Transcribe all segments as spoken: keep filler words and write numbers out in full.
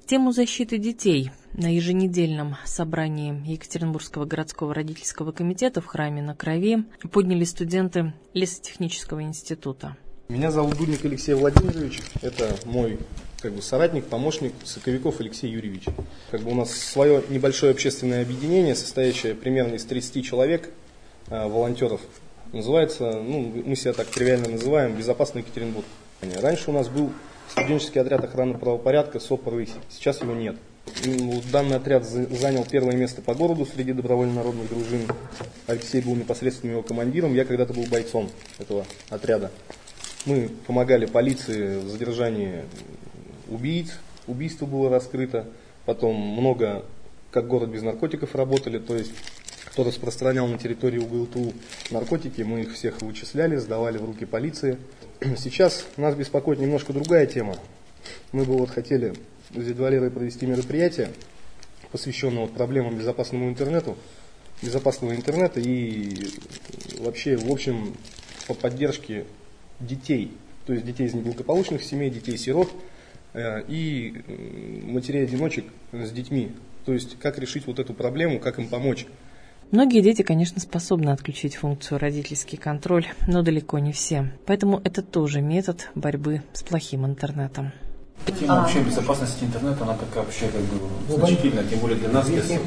Тему защиты детей на еженедельном собрании Екатеринбургского городского родительского комитета в храме на Крови подняли студенты лесотехнического института. Меня зовут Дудник Алексей Владимирович, это мой как бы, соратник, помощник Соковиков Алексей Юрьевич. Как бы у нас свое небольшое общественное объединение, состоящее примерно из тридцати человек, э, волонтеров. Называется, ну, мы себя так тривиально называем, «Безопасный Екатеринбург». Раньше у нас был студенческий отряд охраны правопорядка СОП РВИС, сейчас его нет. Данный отряд занял первое место по городу среди добровольно-народных дружин. Алексей был непосредственным его командиром, я когда-то был бойцом этого отряда. Мы помогали полиции в задержании убийц, убийство было раскрыто, потом много, как город без наркотиков, работали, то есть кто распространял на территории УГЛТУ наркотики, мы их всех вычисляли, сдавали в руки полиции. Сейчас нас беспокоит немножко другая тема. Мы бы вот хотели с дядей Валерой провести мероприятие, посвященное вот проблемам безопасному интернету, безопасного интернета и вообще, в общем, по поддержке детей, то есть детей из неблагополучных семей, детей-сирот э, и матерей-одиночек с детьми. То есть как решить вот эту проблему, как им помочь. Многие дети, конечно, способны отключить функцию родительский контроль, но далеко не все. Поэтому это тоже метод борьбы с плохим интернетом. Тема вообще безопасности интернета, она такая вообще как бы значительная, тем более для нас. Есть,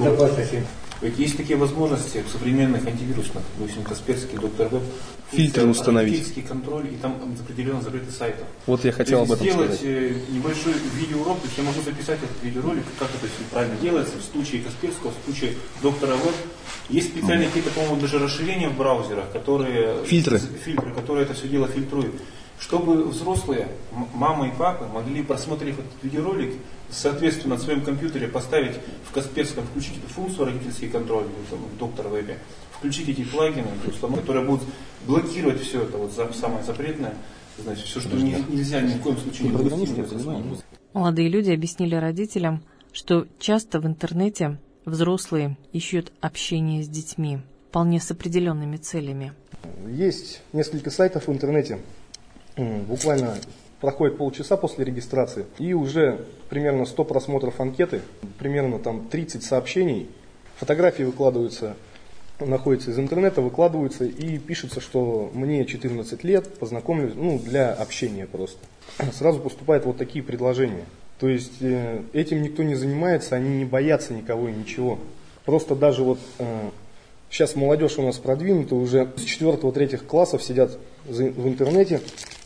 ведь есть такие возможности современных антивирусных, допустим, Касперский, Доктор Веб, фильтры установить, родительский контроль, и там определенно закрытый сайт. Вот я хотел об этом сделать сказать. Сделать небольшой видеоурок, то есть я могу записать этот видеоролик, как это все правильно делается, в случае Касперского, в случае Доктора Веб. Есть специальные какие-то, по-моему, даже расширения в браузерах, которые, фильтры. фильтры, которые это все дело фильтруют. Чтобы взрослые, мама и папа, могли, просмотрев этот видеоролик, соответственно, на своем компьютере поставить в Касперском, включить эту функцию родительский контроль, в Доктор Вебе, включить эти плагины, которые будут блокировать все это, вот самое запретное, значит, все, что не, нельзя ни в коем случае не допустить. Молодые люди объяснили родителям, что часто в интернете взрослые ищут общение с детьми, вполне с определенными целями. Есть несколько сайтов в интернете, буквально проходит полчаса после регистрации, и уже примерно сто просмотров анкеты, примерно там тридцать сообщений, фотографии выкладываются, находятся из интернета, выкладываются и пишется, что мне четырнадцать лет, познакомлюсь, ну, для общения просто. Сразу поступают вот такие предложения. То есть э, этим никто не занимается, они не боятся никого и ничего. Просто даже вот э, сейчас молодежь у нас продвинута, уже с четвёртого-третьих классов сидят в интернете.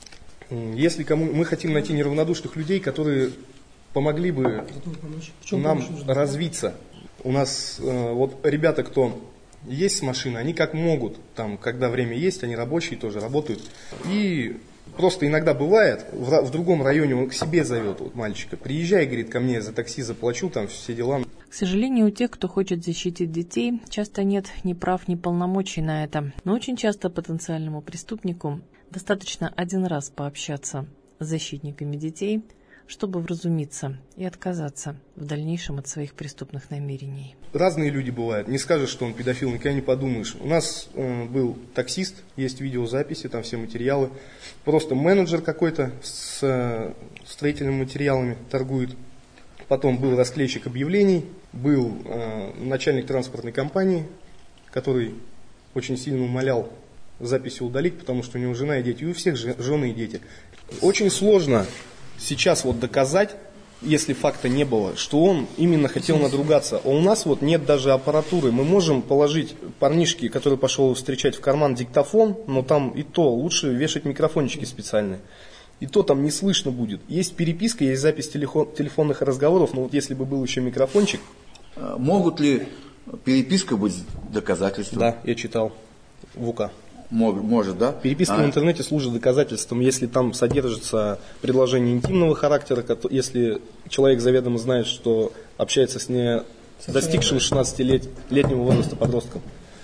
Если кому мы хотим найти неравнодушных людей, которые помогли бы нам развиться. У нас э, вот ребята, кто есть с машиной, они как могут, там, когда время есть, они рабочие тоже работают. И просто иногда бывает, в, в другом районе он к себе зовет вот, мальчика, приезжай, говорит, ко мне за такси заплачу, там все дела. К сожалению, у тех, кто хочет защитить детей, часто нет ни прав, ни полномочий на это. Но очень часто потенциальному преступнику достаточно один раз пообщаться с защитниками детей, чтобы вразумиться и отказаться в дальнейшем от своих преступных намерений. Разные люди бывают. Не скажешь, что он педофил, никогда не подумаешь. У нас э, был таксист, есть видеозаписи, там все материалы. Просто менеджер какой-то с э, строительными материалами торгует. Потом был расклейщик объявлений, был э, начальник транспортной компании, который очень сильно умолял записи удалить, потому что у него жена и дети, и у всех жены и дети. Очень сложно сейчас вот доказать, если факта не было, что он именно хотел надругаться. А у нас вот нет даже аппаратуры. Мы можем положить парнишке, который пошел встречать, в карман диктофон, но там и то лучше вешать микрофончики специальные. И то там не слышно будет. Есть переписка, есть запись телефон, телефонных разговоров, но вот если бы был еще микрофончик. Могут ли переписка быть доказательством? Да, я читал в УК. Может, да? Переписка а. в интернете служит доказательством, если там содержится предложение интимного характера, если человек заведомо знает, что общается с не достигшим шестнадцатилетнего возраста подростком.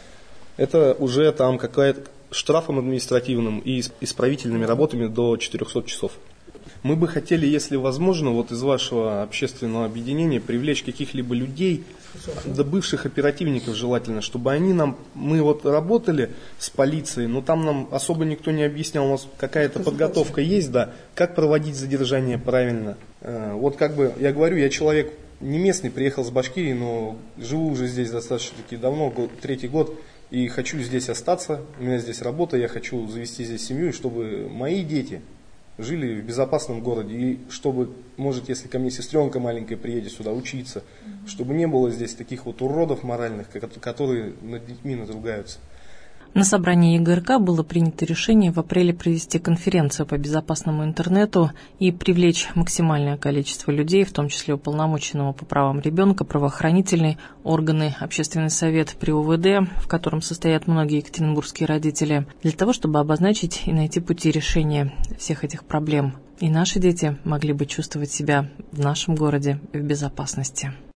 Это уже там какая-то штрафом административным и исправительными работами до четырехсот часов. Мы бы хотели, если возможно, вот из вашего общественного объединения привлечь каких-либо людей, да бывших оперативников желательно, чтобы они нам, мы вот работали с полицией, но там нам особо никто не объяснял, у нас какая-то подготовка есть, да, как проводить задержание правильно. Вот как бы, я говорю, я человек не местный, приехал с Башкирии, но живу уже здесь достаточно-таки давно, год, третий год, и хочу здесь остаться, у меня здесь работа, я хочу завести здесь семью, и чтобы мои дети жили в безопасном городе, и чтобы, может, если ко мне сестренка маленькая приедет сюда учиться, чтобы не было здесь таких вот уродов моральных, которые над детьми надругаются. На собрании ЕГРК было принято решение в апреле провести конференцию по безопасному интернету и привлечь максимальное количество людей, в том числе уполномоченного по правам ребенка, правоохранительные органы, общественный совет при УВД, в котором состоят многие екатеринбургские родители, для того, чтобы обозначить и найти пути решения всех этих проблем. И наши дети могли бы чувствовать себя в нашем городе в безопасности.